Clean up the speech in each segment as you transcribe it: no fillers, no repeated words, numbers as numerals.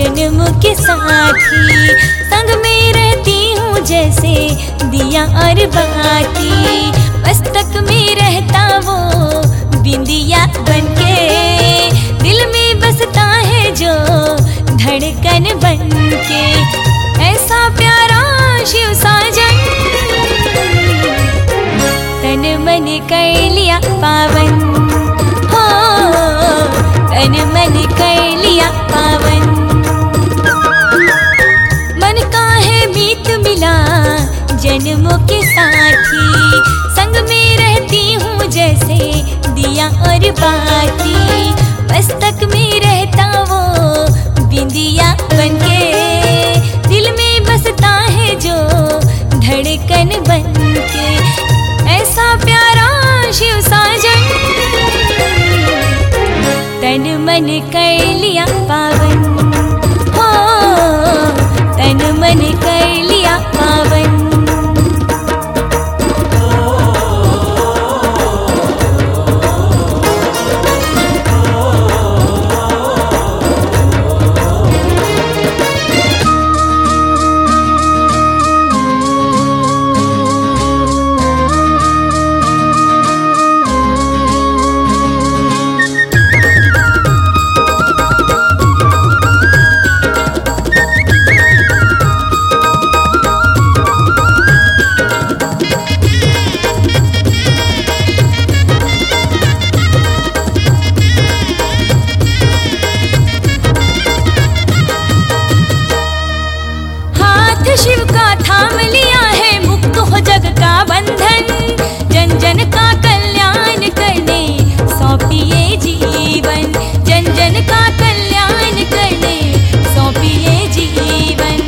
जन्म के साथी, संग में रहती हूँ जैसे दिया और बाती। मस्तक में रहता वो बिंदिया बनके, दिल में बसता है जो धड़कन बनके। ऐसा प्यारा शिव साजन, तन मन कर लिया पावन, हो तन मन कर लिया पावन। मन का है मीत मिला जन्मों के साथी, संग में रहती हूँ जैसे दिया और बाती। मस्तक में रहता वो बिंदिया बनके, दिल में बसता है जो धड़कन बनके। ऐसा प्यारा शिव साजन, तन मन कर लिया पावन, हो तन मन कर लिया पावन। शिव का थाम लिया है, मुक्त हो जग का बंधन, जन जन का कल्याण करने सौंपिए जीवन, जन जन का कल्याण करने सौंपिए जीवन।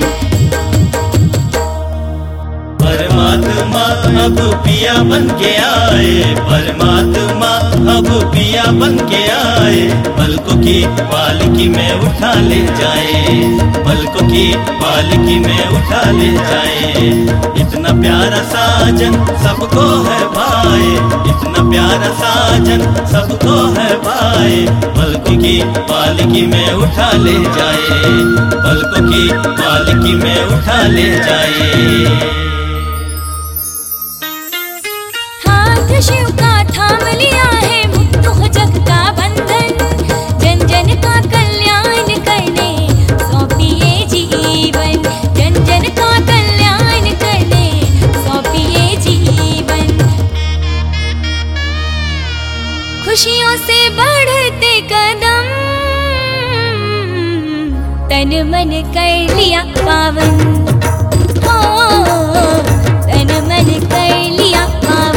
परमात्मा अब पिया बन के आए, परमात्मा अब पिया बन के आए। पलकों की पालकी में उठा ले जाए, पलकों की पालकी में उठा ले जाए। इतना प्यारा साजन सबको है भाई, इतना प्यारा साजन सबको है भाई। पलकों की पालकी में उठा ले जाए, पलकों की पालकी में उठा ले जाए। शिव का थाम लिया है, मुक्त हो जग का बंधन, जन जन का कल्याण करने सौंपिए जीवन, जन जन का कल्याण करने सौंपिए जीवन। खुशियों से बढ़ते कदम, तन मन कर लिया पावन, हो तन मन कर लिया पावन।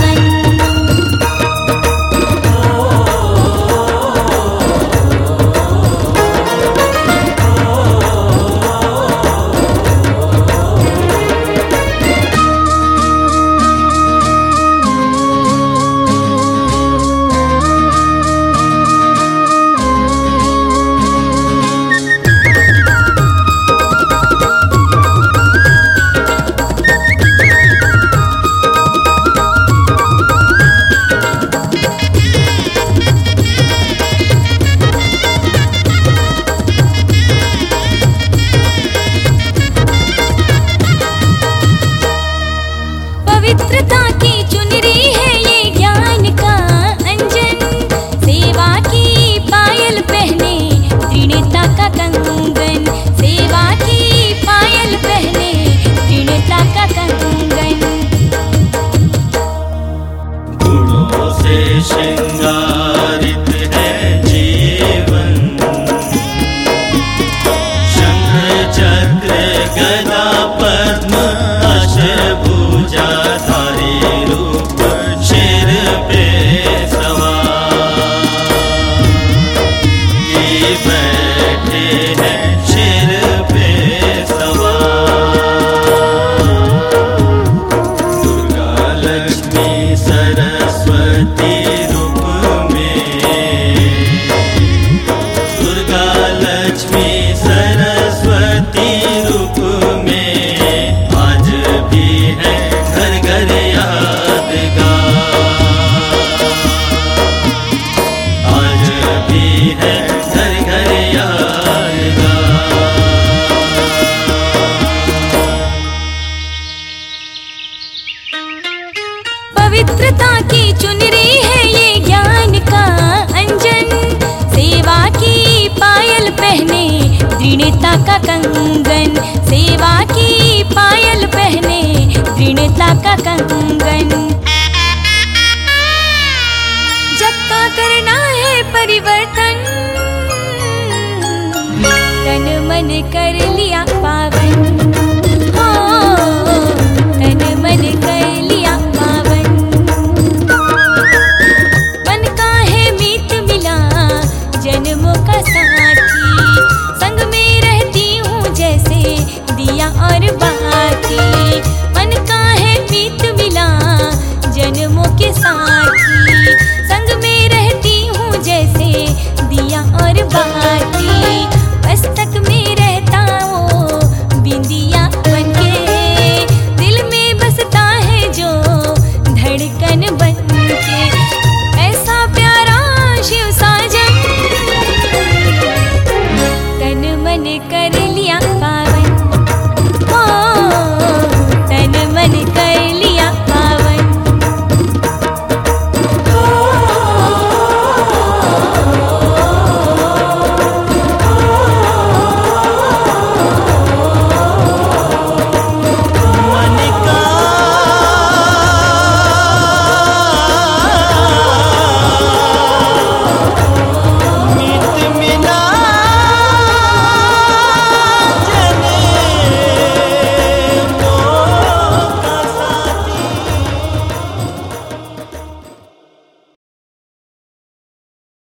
दृढ़ता का कंगन, सेवा की पायल पहने दृढ़ता का कंगन। जग का करना है परिवर्तन, तन मन कर लिया पावन, हो तन मन कर लिया पावन। मन का है मीत मिला जन्मों का साथी, संग में रहती हूँ जैसे दिया और